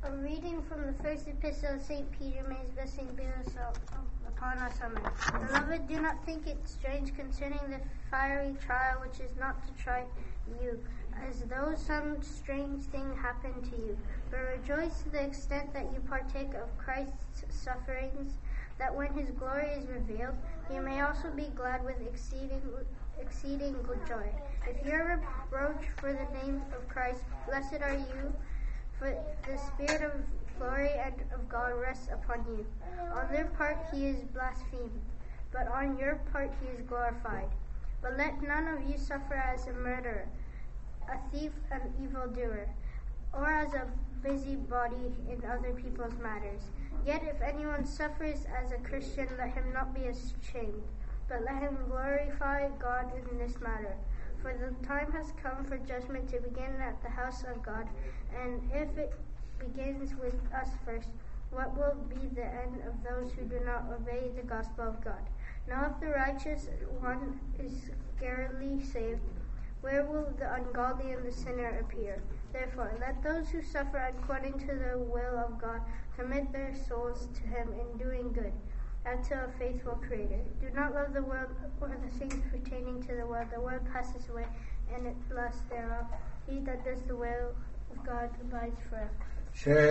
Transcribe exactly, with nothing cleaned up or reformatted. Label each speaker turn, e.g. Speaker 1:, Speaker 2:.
Speaker 1: A reading from the first epistle of Saint Peter. May his blessing be upon us. Amen. Beloved, do not think it strange concerning the fiery trial which is not to try you, as though some strange thing happened to you. But rejoice to the extent that you partake of Christ's sufferings, that when his glory is revealed, you may also be glad with exceeding exceeding good joy. If you are reproached for the name of Christ, blessed are you, for the Spirit of glory and of God rests upon you. On their part he is blasphemed, but on your part he is glorified. But let none of you suffer as a murderer, a thief, an evildoer, or as a busybody in other people's matters. Yet if anyone suffers as a Christian, let him not be ashamed, but let him glorify God in this matter. For the time has come for judgment to begin at the house of God, and if it begins with us first, what will be the end of those who do not obey the gospel of God? Now if the righteous one is scarcely saved, where will the ungodly and the sinner appear? Therefore, let those who suffer according to the will of God commit their souls to him in doing good, and to a faithful Creator. Do not love the world or the things pertaining to the world. The world passes away, and its lust thereof. He that does the will of God abides forever.
Speaker 2: Share